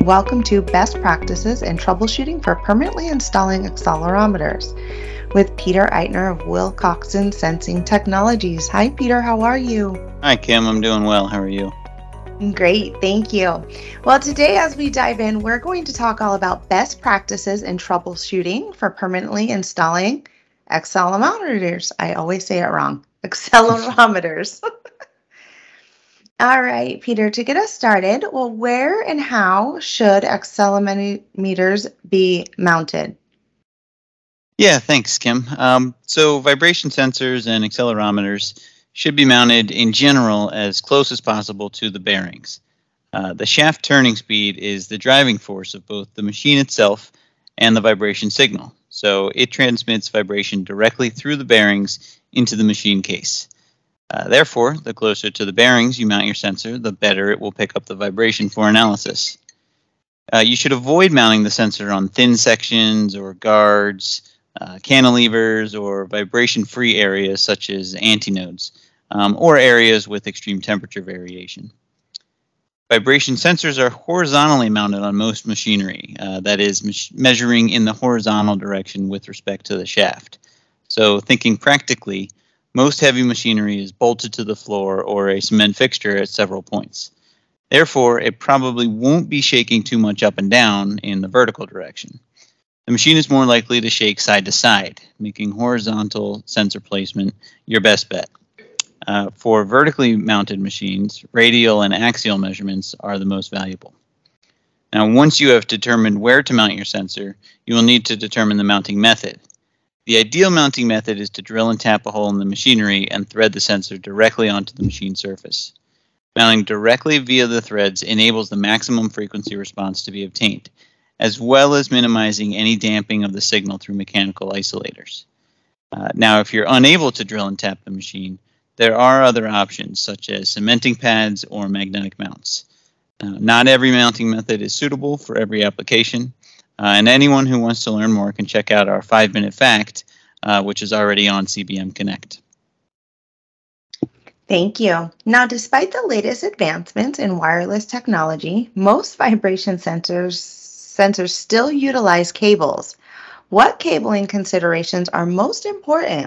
Welcome to Best Practices in Troubleshooting for Permanently Installing Accelerometers with Peter Eitner of Wilcoxon Sensing Technologies. Hi, Peter. How are you? Hi, Kim. I'm doing well. How are you? Great. Thank you. Well, today as we dive in, we're going to talk all about best practices in troubleshooting for permanently installing accelerometers. I always say it wrong. Accelerometers. All right, Peter, to get us started, well, where and how should accelerometers be mounted? Yeah, thanks, Kim. So vibration sensors and accelerometers should be mounted in general as close as possible to the bearings. The shaft turning speed is the driving force of both the machine itself and the vibration signal. So it transmits vibration directly through the bearings into the machine case. Therefore, the closer to the bearings you mount your sensor, the better it will pick up the vibration for analysis. You should avoid mounting the sensor on thin sections or guards, cantilevers, or vibration-free areas such as antinodes, or areas with extreme temperature variation. Vibration sensors are horizontally mounted on most machinery, that is, measuring in the horizontal direction with respect to the shaft. So thinking practically, most heavy machinery is bolted to the floor or a cement fixture at several points. Therefore, it probably won't be shaking too much up and down in the vertical direction. The machine is more likely to shake side to side, making horizontal sensor placement your best bet. For vertically mounted machines, radial and axial measurements are the most valuable. Now, once you have determined where to mount your sensor, you will need to determine the mounting method. The ideal mounting method is to drill and tap a hole in the machinery and thread the sensor directly onto the machine surface. Mounting directly via the threads enables the maximum frequency response to be obtained, as well as minimizing any damping of the signal through mechanical isolators. Now, if you're unable to drill and tap the machine, there are other options, such as cementing pads or magnetic mounts. Not every mounting method is suitable for every application, and anyone who wants to learn more can check out our 5-minute fact, which is already on CBM Connect. Thank you. Now, despite the latest advancements in wireless technology, most vibration sensors still utilize cables. What cabling considerations are most important?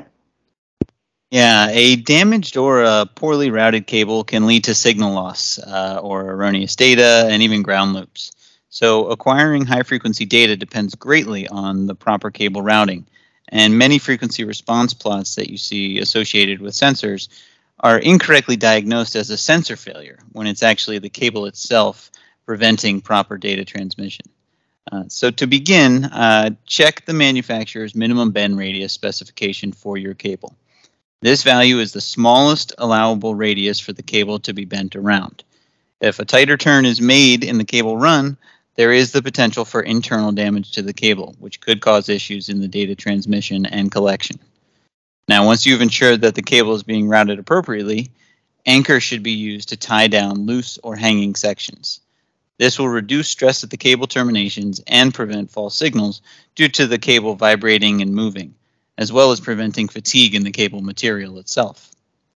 Yeah, a damaged or a poorly routed cable can lead to signal loss or erroneous data and even ground loops. So acquiring high-frequency data depends greatly on the proper cable routing, and many frequency response plots that you see associated with sensors are incorrectly diagnosed as a sensor failure when it's actually the cable itself preventing proper data transmission. So to begin, check the manufacturer's minimum bend radius specification for your cable. This value is the smallest allowable radius for the cable to be bent around. If a tighter turn is made in the cable run, there is the potential for internal damage to the cable, which could cause issues in the data transmission and collection. Now, once you've ensured that the cable is being routed appropriately, anchors should be used to tie down loose or hanging sections. This will reduce stress at the cable terminations and prevent false signals due to the cable vibrating and moving, as well as preventing fatigue in the cable material itself.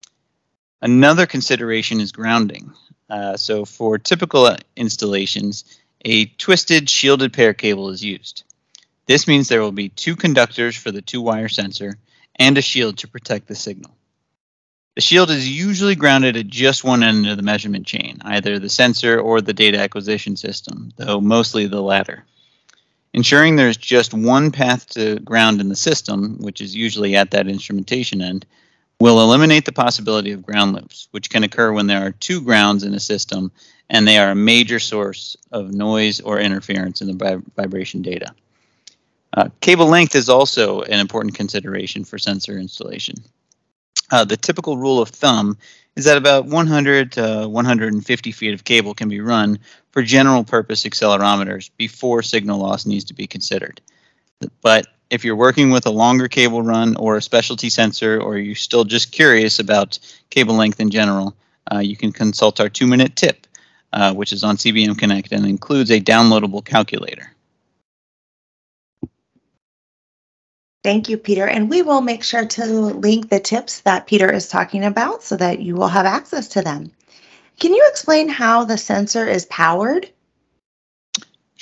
Another consideration is grounding. So for typical installations, a twisted shielded pair cable is used. This means there will be 2 conductors for the 2-wire sensor and a shield to protect the signal. The shield is usually grounded at just one end of the measurement chain, either the sensor or the data acquisition system, though mostly the latter. Ensuring there's just one path to ground in the system, which is usually at that instrumentation end, will eliminate the possibility of ground loops, which can occur when there are 2 grounds in a system and they are a major source of noise or interference in the vibration data. Cable length is also an important consideration for sensor installation. The typical rule of thumb is that about 100 to 150 feet of cable can be run for general purpose accelerometers before signal loss needs to be considered. But if you're working with a longer cable run or a specialty sensor, or you're still just curious about cable length in general, you can consult our 2-minute tip, which is on CBM Connect and includes a downloadable calculator. Thank you, Peter. And we will make sure to link the tips that Peter is talking about so that you will have access to them. Can you explain how the sensor is powered?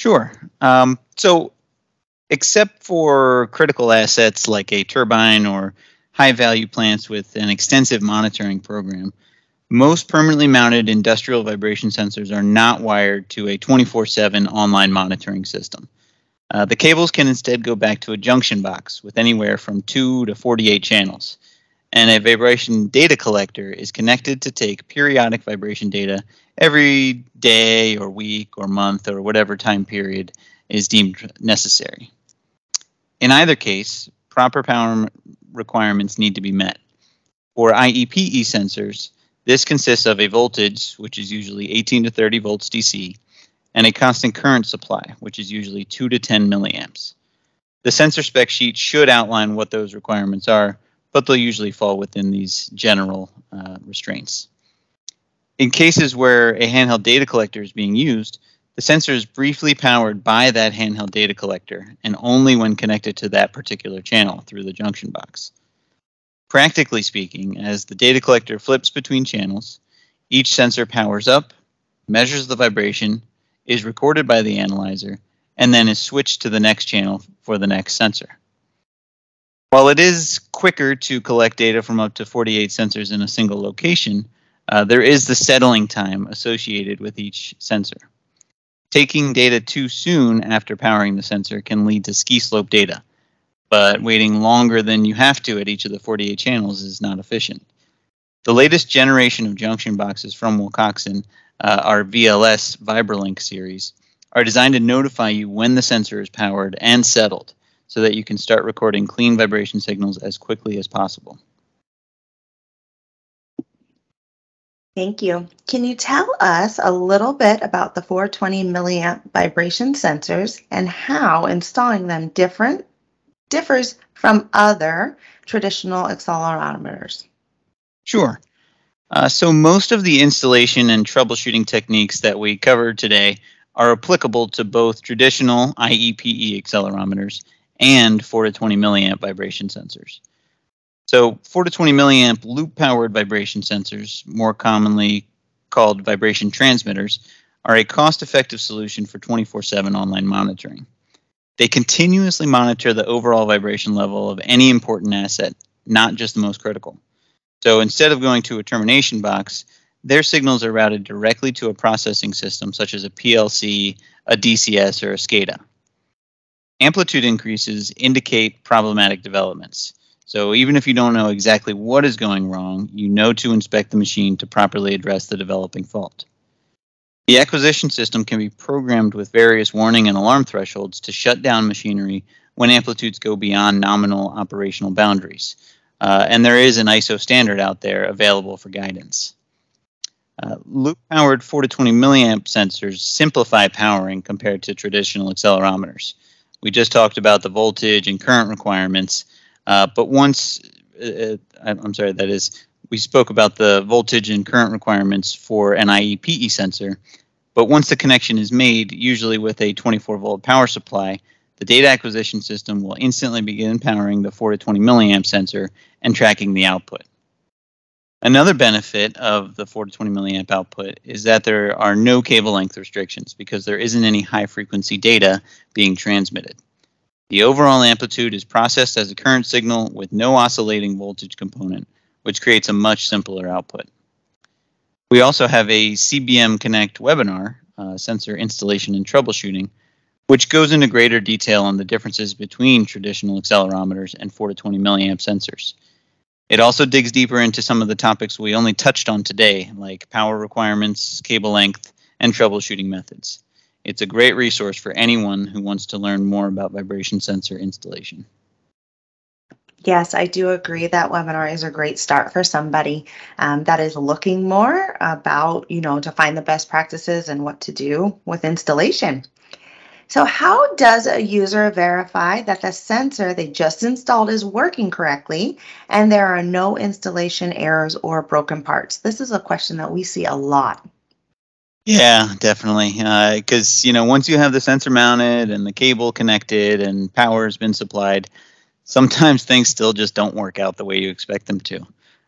Sure. So except for critical assets like a turbine or high-value plants with an extensive monitoring program, most permanently mounted industrial vibration sensors are not wired to a 24/7 online monitoring system. The cables can instead go back to a junction box with anywhere from 2 to 48 channels. And a vibration data collector is connected to take periodic vibration data every day or week or month or whatever time period is deemed necessary. In either case, proper power requirements need to be met. For IEPE sensors, this consists of a voltage, which is usually 18 to 30 volts DC, and a constant current supply, which is usually 2 to 10 milliamps. The sensor spec sheet should outline what those requirements are, but they'll usually fall within these general restraints. In cases where a handheld data collector is being used, the sensor is briefly powered by that handheld data collector and only when connected to that particular channel through the junction box. Practically speaking, as the data collector flips between channels, each sensor powers up, measures the vibration, is recorded by the analyzer, and then is switched to the next channel for the next sensor. While it is quicker to collect data from up to 48 sensors in a single location, there is the settling time associated with each sensor. Taking data too soon after powering the sensor can lead to ski slope data, but waiting longer than you have to at each of the 48 channels is not efficient. The latest generation of junction boxes from Wilcoxon, our VLS VibraLink series, are designed to notify you when the sensor is powered and settled so that you can start recording clean vibration signals as quickly as possible. Thank you. Can you tell us a little bit about the 420 milliamp vibration sensors and how installing them differs from other traditional accelerometers? Sure. So most of the installation and troubleshooting techniques that we covered today are applicable to both traditional IEPE accelerometers and 4 to 20 milliamp vibration sensors. So 4 to 20 milliamp loop-powered vibration sensors, more commonly called vibration transmitters, are a cost-effective solution for 24/7 online monitoring. They continuously monitor the overall vibration level of any important asset, not just the most critical. So instead of going to a termination box, their signals are routed directly to a processing system such as a PLC, a DCS, or a SCADA. Amplitude increases indicate problematic developments. So even if you don't know exactly what is going wrong, you know to inspect the machine to properly address the developing fault. The acquisition system can be programmed with various warning and alarm thresholds to shut down machinery when amplitudes go beyond nominal operational boundaries. And there is an ISO standard out there available for guidance. Loop-powered 4 to 20 milliamp sensors simplify powering compared to traditional accelerometers. We just talked about the voltage and current requirements, but we spoke about the voltage and current requirements for an IEPE sensor, but once the connection is made, usually with a 24-volt power supply, the data acquisition system will instantly begin powering the 4 to 20 milliamp sensor and tracking the output. Another benefit of the 4 to 20 milliamp output is that there are no cable length restrictions because there isn't any high-frequency data being transmitted. The overall amplitude is processed as a current signal with no oscillating voltage component, which creates a much simpler output. We also have a CBM Connect webinar, sensor installation and troubleshooting, which goes into greater detail on the differences between traditional accelerometers and 4 to 20 milliamp sensors. It also digs deeper into some of the topics we only touched on today, like power requirements, cable length, and troubleshooting methods. It's a great resource for anyone who wants to learn more about vibration sensor installation. Yes, I do agree that webinar is a great start for somebody that is looking more about, to find the best practices and what to do with installation. So how does a user verify that the sensor they just installed is working correctly and there are no installation errors or broken parts? This is a question that we see a lot. Yeah, definitely. Because, once you have the sensor mounted and the cable connected and power has been supplied, sometimes things still just don't work out the way you expect them to.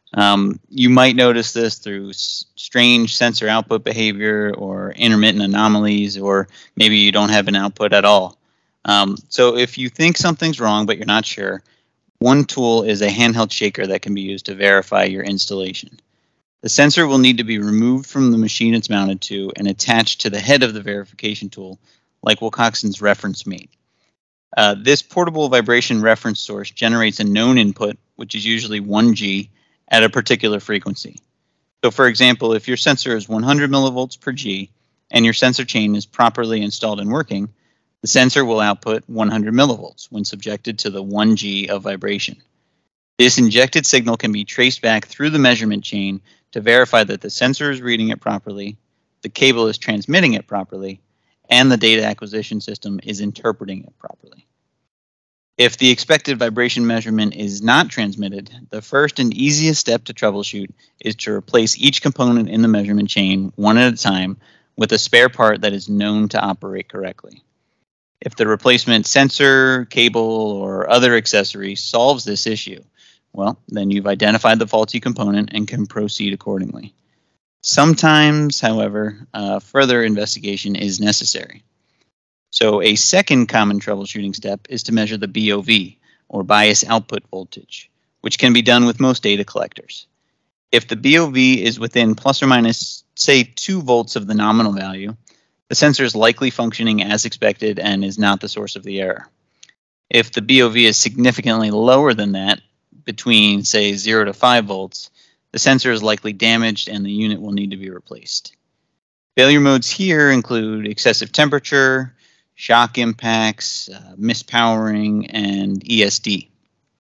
You might notice this through strange sensor output behavior or intermittent anomalies, or maybe you don't have an output at all. So if you think something's wrong but you're not sure, one tool is a handheld shaker that can be used to verify your installation. The sensor will need to be removed from the machine it's mounted to and attached to the head of the verification tool, like Wilcoxon's reference mate. This portable vibration reference source generates a known input, which is usually 1G, at a particular frequency. So for example, if your sensor is 100 millivolts per G and your sensor chain is properly installed and working, the sensor will output 100 millivolts when subjected to the 1G of vibration. This injected signal can be traced back through the measurement chain to verify that the sensor is reading it properly, the cable is transmitting it properly, and the data acquisition system is interpreting it properly. If the expected vibration measurement is not transmitted, the first and easiest step to troubleshoot is to replace each component in the measurement chain one at a time with a spare part that is known to operate correctly. If the replacement sensor, cable, or other accessory solves this issue, well, then you've identified the faulty component and can proceed accordingly. Sometimes, however, further investigation is necessary. So a second common troubleshooting step is to measure the BOV, or bias output voltage, which can be done with most data collectors. If the BOV is within plus or minus, say, 2 volts of the nominal value, the sensor is likely functioning as expected and is not the source of the error. If the BOV is significantly lower than that, between, say, 0 to 5 volts, the sensor is likely damaged and the unit will need to be replaced. Failure modes here include excessive temperature, shock impacts, mispowering, and ESD.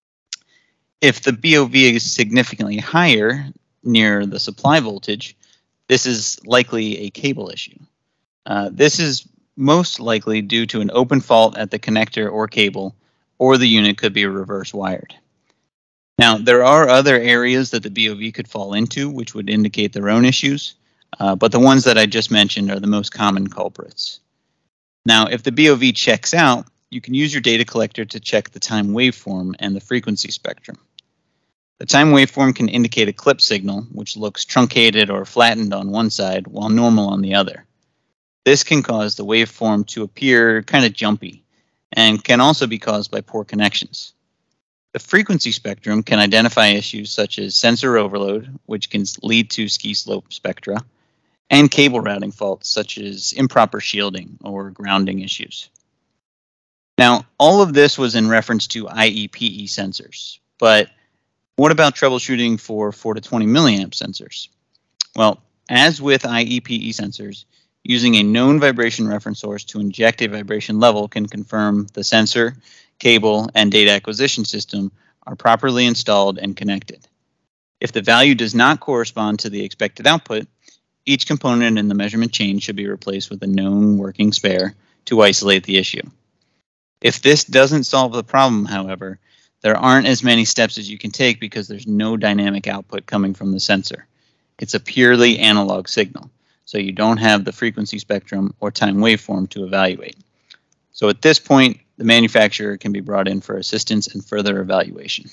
If the BOV is significantly higher near the supply voltage, this is likely a cable issue. This is most likely due to an open fault at the connector or cable, or the unit could be reverse wired. Now, there are other areas that the BOV could fall into, which would indicate their own issues, but the ones that I just mentioned are the most common culprits. Now, if the BOV checks out, you can use your data collector to check the time waveform and the frequency spectrum. The time waveform can indicate a clip signal, which looks truncated or flattened on one side while normal on the other. This can cause the waveform to appear kind of jumpy and can also be caused by poor connections. The frequency spectrum can identify issues such as sensor overload, which can lead to ski slope spectra, and cable routing faults such as improper shielding or grounding issues. Now, all of this was in reference to IEPE sensors, but what about troubleshooting for 4 to 20 milliamp sensors? Well, as with IEPE sensors, using a known vibration reference source to inject a vibration level can confirm the sensor, cable, and data acquisition system are properly installed and connected. If the value does not correspond to the expected output, each component in the measurement chain should be replaced with a known working spare to isolate the issue. If this doesn't solve the problem, however, there aren't as many steps as you can take because there's no dynamic output coming from the sensor. It's a purely analog signal, so you don't have the frequency spectrum or time waveform to evaluate. So at this point, the manufacturer can be brought in for assistance and further evaluation.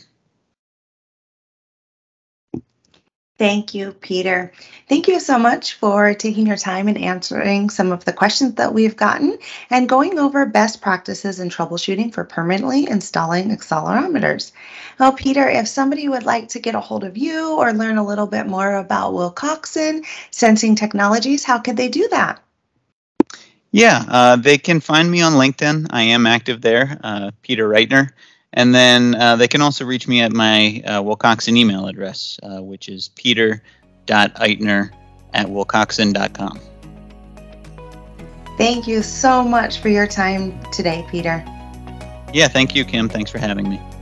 Thank you, Peter. Thank you so much for taking your time and answering some of the questions that we've gotten and going over best practices in troubleshooting for permanently installing accelerometers. Well, Peter, if somebody would like to get a hold of you or learn a little bit more about Wilcoxon Sensing Technologies, how could they do that? Yeah, they can find me on LinkedIn. I am active there, Peter Reitner. And then they can also reach me at my Wilcoxon email address, which is peter.eitner@wilcoxon.com. Thank you so much for your time today, Peter. Yeah, thank you, Kim. Thanks for having me.